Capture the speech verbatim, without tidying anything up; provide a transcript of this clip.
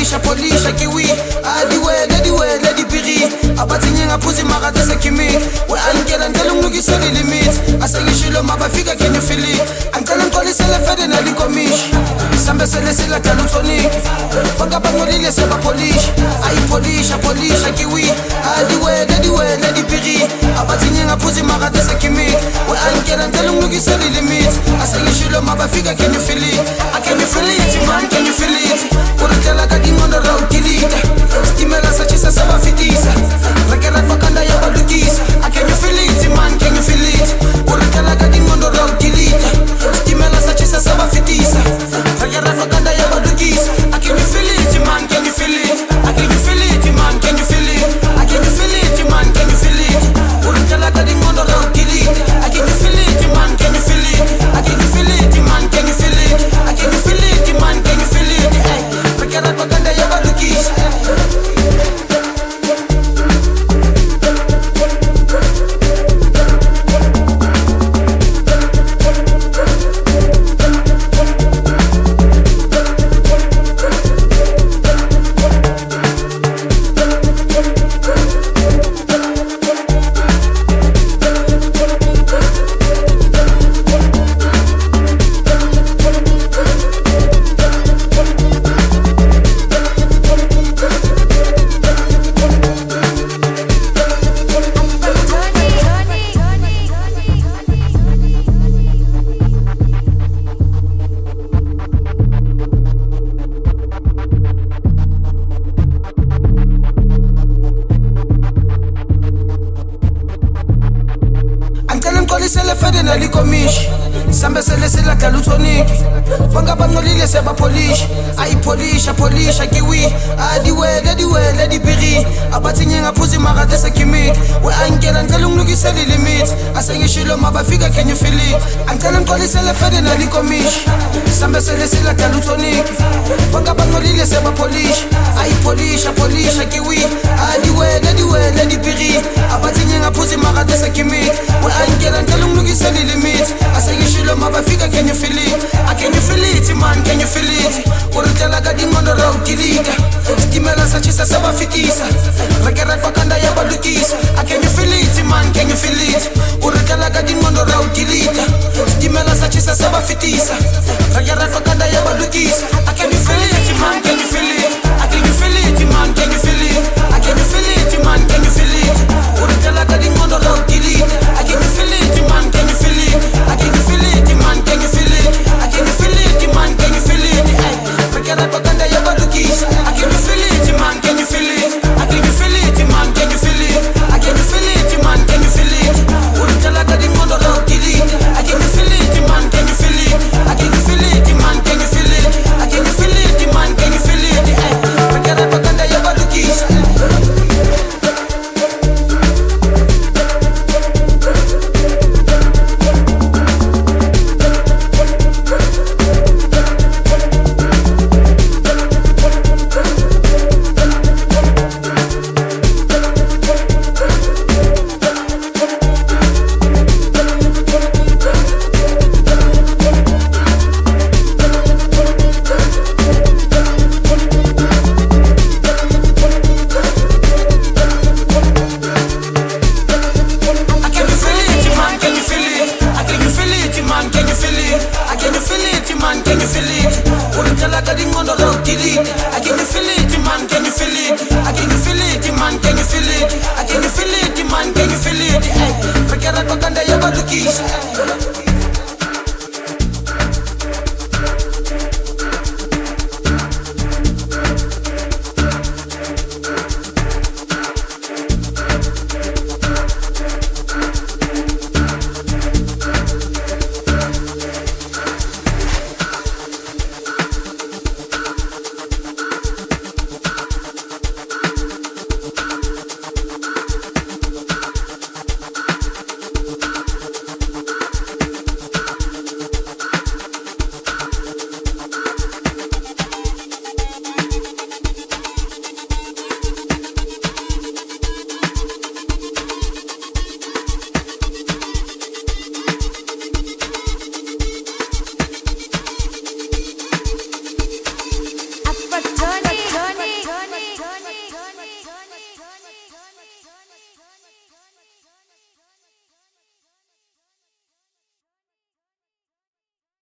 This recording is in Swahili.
polisha polisha kiwi adiwele diwele dipiri abathinyanga phuzi makade sekimi we angela ngicela ungilukise limit asengishilo mabafika can you feel it angicela ngiqolisele fede nalikomishi sambe sele sila tonic bangabangolile seba polish ayi polisha polisha kiwi adiwele diwele dipiri abathinyanga phuzi makade sekimi we angela ngicela ungilukise limit asengishilo mabafika can you feel it can you feel it man can you feel it urutela kadingondo raukilita stimela sachisa sabafitisa rekera bakanda ya badukisa can you feel it man can you feel it urutela kadingondo raukilita stimela sachisa sabafitisa rekera bakanda ya badukisa can you feel it man can you feel it can you feel it man can you feel it can you feel it man can you feel it urutela kadingondo raukilita can you feel it man can you feel it can you feel it man can you feel it can you feel it man can you feel it rekera bakanda ya badukisa sambe sele sila tonic bangabangolile seba polish ayi polisha polisha kiwi adiwele diwele dipiri abathinyanga phuzi makade sekimi we angela ngicela ungilukise limit asengishilo mabafika can you feel it angicela ngiqolisele fede nalikomishi sambe sele sila tonic bangabangolile seba polish ayi polisha polisha kiwi adiwele diwele dipiri abathinyanga phuzi makade sekimi we angela ngicela ungilukise limit asengishilo mabafika can you feel it can you feel it man can you feel it urutela kadingondo raukilita stimela sachisa sabafitisa rekera bakanda ya badukisa can you feel it man can you feel it urutela kadingondo raukilita stimela sachisa sabafitisa rekera bakanda ya badukisa can you